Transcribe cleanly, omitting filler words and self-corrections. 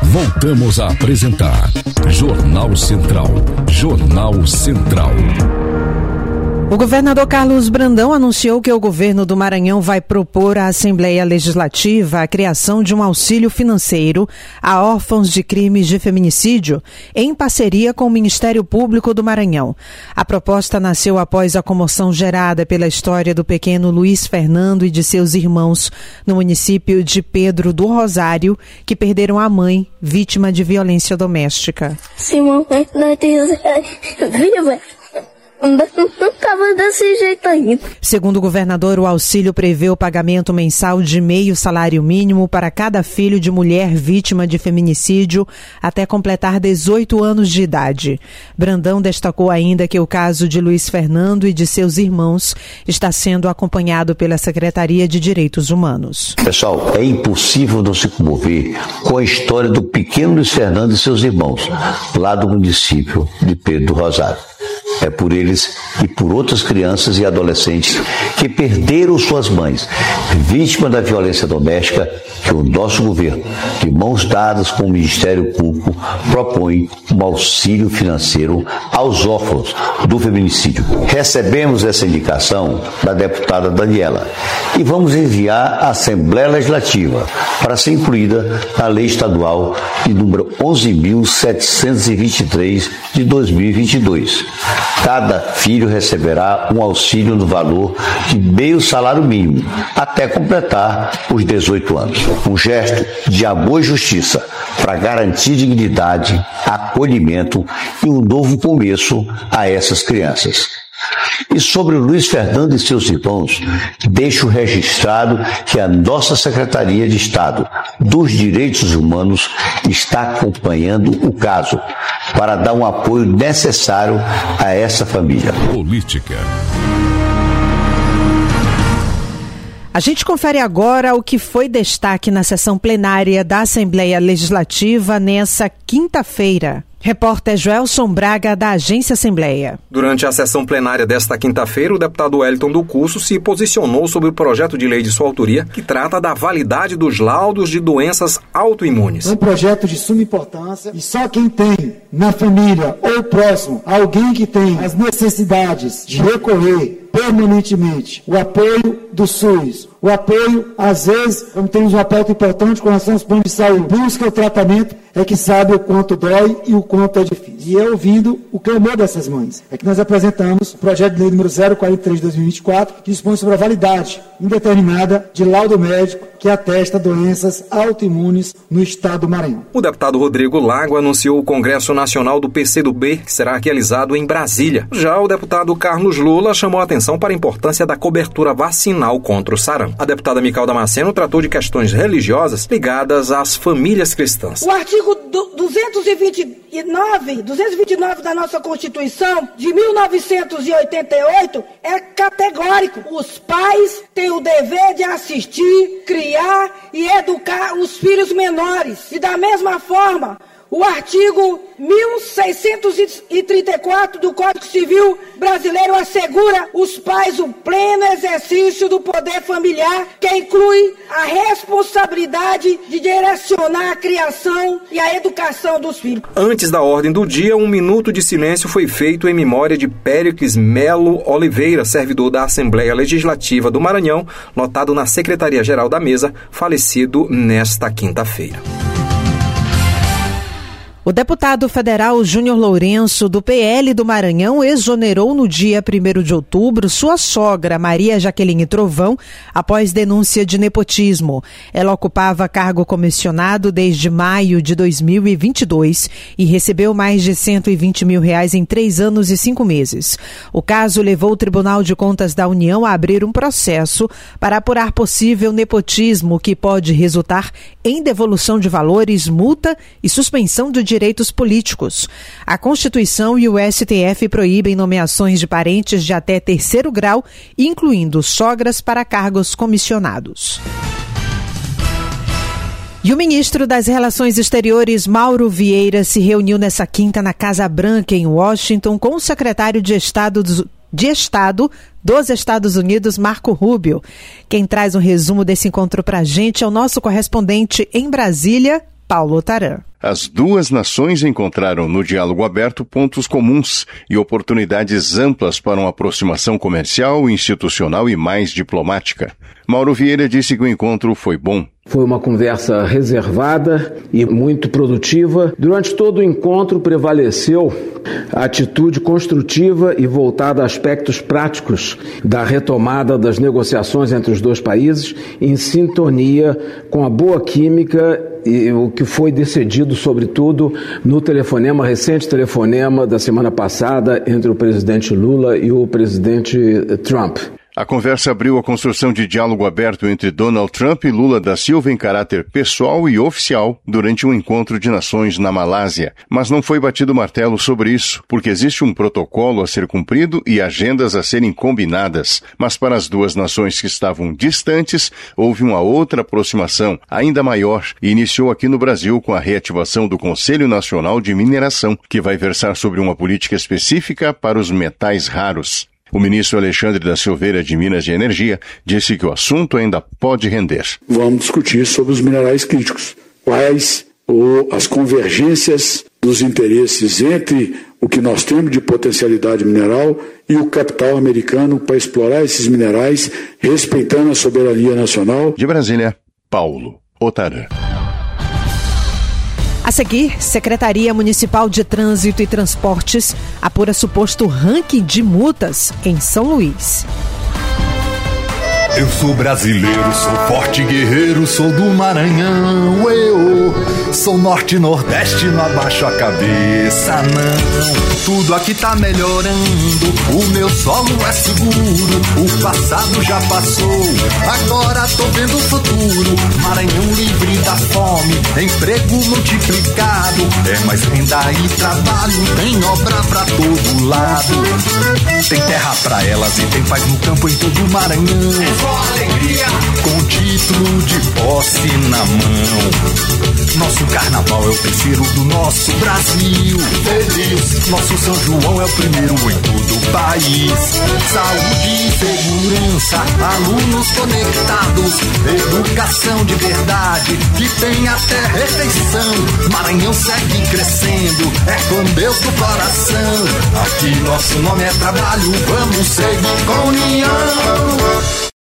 Voltamos a apresentar Jornal Central. Jornal Central. O governador Carlos Brandão anunciou que o governo do Maranhão vai propor à Assembleia Legislativa a criação de um auxílio financeiro a órfãos de crimes de feminicídio, em parceria com o Ministério Público do Maranhão. A proposta nasceu após a comoção gerada pela história do pequeno Luiz Fernando e de seus irmãos no município de Pedro do Rosário, que perderam a mãe, vítima de violência doméstica. Se mamãe não tem viva, não estava desse jeito ainda. Segundo o governador, o auxílio prevê o pagamento mensal de meio salário mínimo para cada filho de mulher vítima de feminicídio até completar 18 anos de idade. Brandão destacou ainda que o caso de Luiz Fernando e de seus irmãos está sendo acompanhado pela Secretaria de Direitos Humanos. Pessoal, é impossível não se comover com a história do pequeno Luiz Fernando e seus irmãos, lá do município de Pedro do Rosário. É por eles e por outras crianças e adolescentes que perderam suas mães, vítimas da violência doméstica, que o nosso governo, de mãos dadas com o Ministério Público, propõe um auxílio financeiro aos órfãos do feminicídio. Recebemos essa indicação da deputada Daniela e vamos enviar à Assembleia Legislativa para ser incluída na Lei Estadual de número 11.723 de 2022. Cada filho receberá um auxílio no valor de meio salário mínimo, até completar os 18 anos. Um gesto de amor e justiça para garantir dignidade, acolhimento e um novo começo a essas crianças. E sobre o Luiz Fernando e seus irmãos, deixo registrado que a nossa Secretaria de Estado dos Direitos Humanos está acompanhando o caso para dar um apoio necessário a essa família. Política. A gente confere agora o que foi destaque na sessão plenária da Assembleia Legislativa nessa quinta-feira. Repórter Joelson Braga, da Agência Assembleia. Durante a sessão plenária desta quinta-feira, o deputado Wellington do Curso se posicionou sobre o projeto de lei de sua autoria que trata da validade dos laudos de doenças autoimunes. É um projeto de suma importância e só quem tem na família ou próximo alguém que tem as necessidades de recorrer permanentemente o apoio do SUS, o apoio, às vezes, como temos uma pauta importante com relação aos planos de saúde, busca o tratamento, é que sabe o quanto dói e o quanto é difícil. E é ouvindo o clamor dessas mães. É que nós apresentamos o projeto de lei número 043 de 2024, que dispõe sobre a validade indeterminada de laudo médico que atesta doenças autoimunes no estado do Maranhão. O deputado Rodrigo Lago anunciou o Congresso Nacional do PCdoB, que será realizado em Brasília. Já o deputado Carlos Lula chamou a atenção para a importância da cobertura vacinal contra o sarampo. A deputada Mical Damasceno tratou de questões religiosas ligadas às famílias cristãs. O artigo 229 da nossa Constituição, de 1988, é categórico. Os pais têm o dever de assistir, criar e educar os filhos menores. E da mesma forma, o artigo 1634 do Código Civil Brasileiro assegura os pais o pleno exercício do poder familiar, que inclui a responsabilidade de direcionar a criação e a educação dos filhos. Antes da ordem do dia, 1 minuto de silêncio foi feito em memória de Péricles Melo Oliveira, servidor da Assembleia Legislativa do Maranhão, lotado na Secretaria-Geral da Mesa, falecido nesta quinta-feira. O deputado federal Júnior Lourenço, do PL do Maranhão, exonerou no dia 1º de outubro sua sogra, Maria Jaqueline Trovão, após denúncia de nepotismo. Ela ocupava cargo comissionado desde maio de 2022 e recebeu mais de R$120 mil em 3 anos e 5 meses. O caso levou o Tribunal de Contas da União a abrir um processo para apurar possível nepotismo que pode resultar em devolução de valores, multa e suspensão do direitos políticos. A Constituição e o STF proíbem nomeações de parentes de até 3º grau, incluindo sogras, para cargos comissionados. E o ministro das Relações Exteriores, Mauro Vieira, se reuniu nessa quinta na Casa Branca, em Washington, com o secretário de Estado dos Estados Unidos, Marco Rubio. Quem traz um resumo desse encontro para a gente é o nosso correspondente em Brasília, Paulo Otaran. As duas nações encontraram no diálogo aberto pontos comuns e oportunidades amplas para uma aproximação comercial, institucional e mais diplomática. Mauro Vieira disse que o encontro foi bom. Foi uma conversa reservada e muito produtiva. Durante todo o encontro prevaleceu a atitude construtiva e voltada a aspectos práticos da retomada das negociações entre os dois países, em sintonia com a boa química e o que foi decidido, sobretudo, no recente telefonema da semana passada entre o presidente Lula e o presidente Trump. A conversa abriu a construção de diálogo aberto entre Donald Trump e Lula da Silva em caráter pessoal e oficial durante um encontro de nações na Malásia. Mas não foi batido martelo sobre isso, porque existe um protocolo a ser cumprido e agendas a serem combinadas. Mas para as duas nações que estavam distantes, houve uma outra aproximação, ainda maior, e iniciou aqui no Brasil com a reativação do Conselho Nacional de Mineração, que vai versar sobre uma política específica para os metais raros. O ministro Alexandre da Silveira de Minas e Energia disse que o assunto ainda pode render. Vamos discutir sobre os minerais críticos. Quais as convergências dos interesses entre o que nós temos de potencialidade mineral e o capital americano para explorar esses minerais, respeitando a soberania nacional. De Brasília, Paulo Otaran. A seguir, Secretaria Municipal de Trânsito e Transportes apura suposto ranking de multas em São Luís. Eu sou brasileiro, sou forte guerreiro, sou do Maranhão, eu sou norte e nordeste, não abaixo a cabeça não. Tudo aqui tá melhorando, o meu solo é seguro, o passado já passou, agora tô vendo o futuro. Maranhão livre da fome, emprego multiplicado, é mais renda e trabalho, tem obra pra todo lado. Tem terra pra elas e tem paz no campo em todo o Maranhão. Alegria, com título de posse na mão. Nosso carnaval é o terceiro do nosso Brasil. Feliz, nosso São João é o primeiro em todo o país. Saúde e segurança, alunos conectados, educação de verdade, que tem até refeição. Maranhão segue crescendo, é com Deus do coração. Aqui nosso nome é trabalho, vamos seguir com união.